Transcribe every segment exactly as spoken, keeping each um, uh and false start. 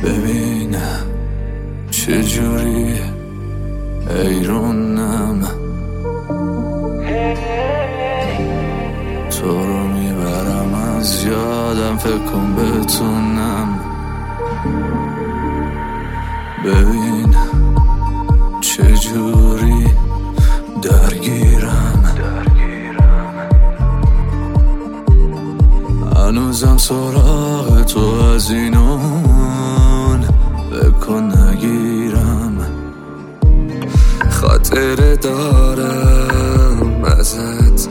ببین چجوری ایرونم، تو رو میبرم از یادم، فکر کن بتونم. ببین چجوری درگیرم، هنوزم سراغ تو از اینون، فکر کن نگیرم. خاطره دارم ازت،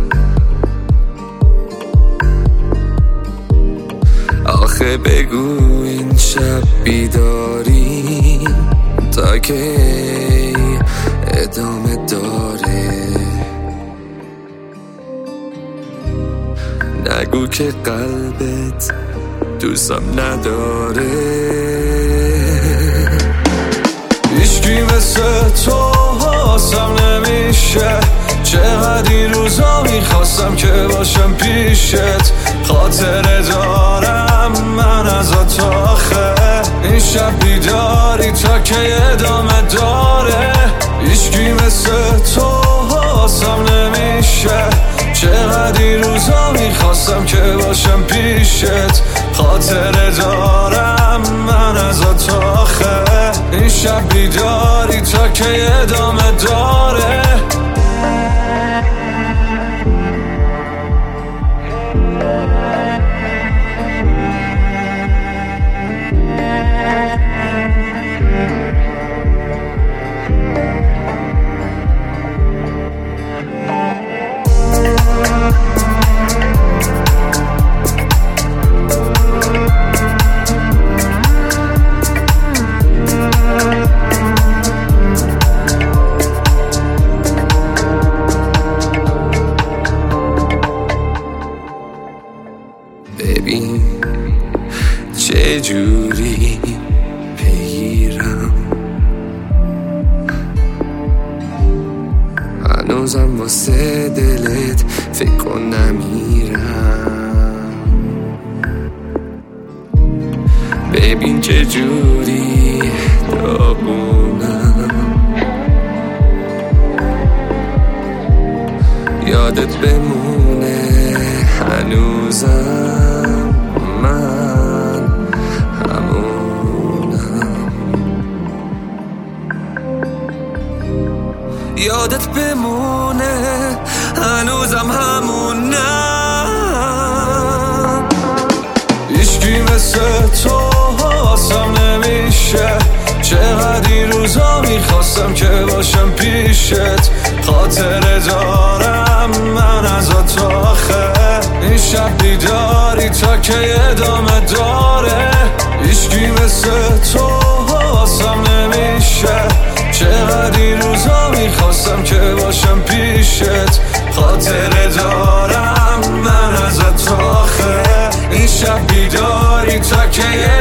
آخه بگو این شب بیداری تا که ادامه داره. نگو که قلبت دوستم نداره. هیچکی مثل تو حاسم نمیشه، چقدر این روزا میخواستم که باشم پیشت. خاطره دارم من ازت آخه، این شب بیداری تا که ادامه داره. هیچکی مثل تو حاسم نمیشه، چقدر این روزا میخواستم که باشم پیشت. خاطره دارم من ازت آخه، این شب بیداری تا که ادامه داره. ببین چجوری بگیرم، هنوزم واسه دلت فکر کن نمیرم. ببین چجوری داغونم، یادت بمونه هنوزم من همونم. یادت بمونه هنوزم همونم. هیچکی مثل تو حاسم نمیشه، چقدر این روزا میخواستم که باشم پیشت. خاطره دارم من ازت آخه، این شب بیداری تا که ادامه داره. هیچکی مثل تو حاسم نمیشه، چقدر این روزا میخواستم که باشم پیشت. خاطره دارم من ازت آخه، این شب بیداری تا که